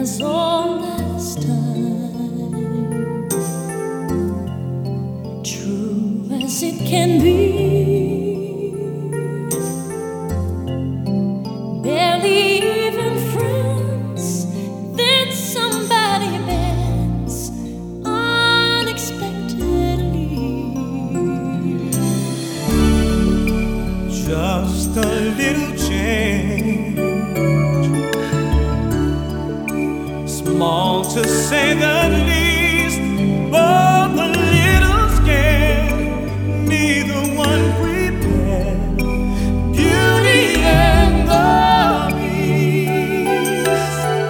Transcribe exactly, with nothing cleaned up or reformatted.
as old as time, true as it can be. Barely even friends, then somebody bends unexpectedly. Just a little change, small to say the least, but